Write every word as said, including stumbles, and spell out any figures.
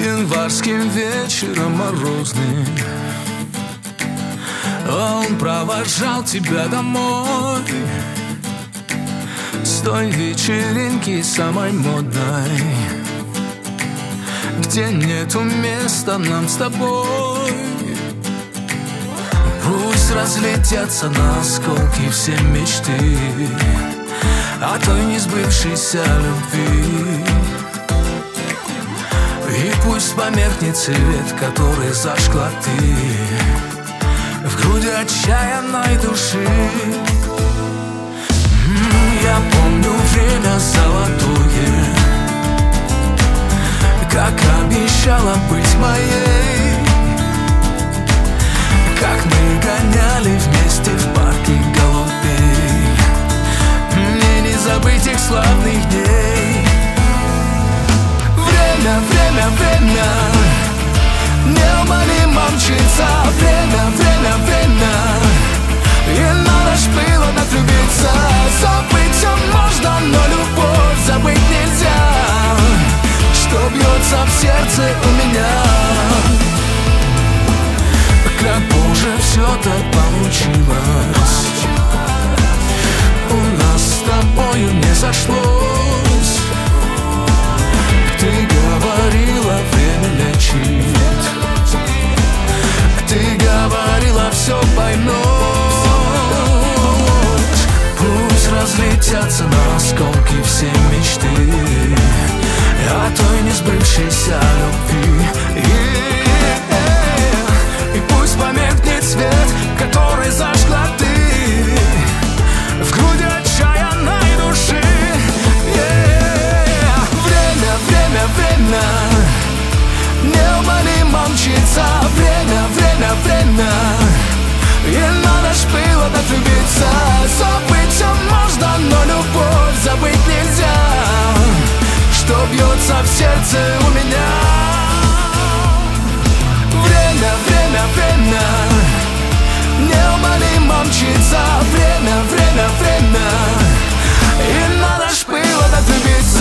Январским вечером морозным он провожал тебя домой с той вечеринки самой модной, где нету места нам с тобой. Пусть разлетятся на осколки все мечты о той несбывшейся любви, и пусть померкнет свет, который зажгла ты в груди отчаянной души. Я помню время золотое, как обещала быть моей, как мы гоняли вместе в парке голубей. Мне не забыть их славных дней. Время, время, время неумолимо мчится. Время, время, время, и надо ж было так влюбиться. Забыть все можно, но любовь забыть нельзя. Что бьется в сердце у меня, как боже все так получилось. У нас с тобою не сошлось. Ты говорила, время лечит. Ты говорила, все поймешь. Пусть разлетятся на осколки все мечты о той несбывшейся любви. И, и пусть померкнет свет, который зажгла ты в груди отчаянной души. Время, время, время неумолимо мчится. Время, время, время, и надо ж было так влюбиться. Забыть все можно, но любовь забыть нельзя. Что бьется в сердце у меня. Время, время, время неумолимо мчится. Время, время, время, и надо ж было так влюбиться.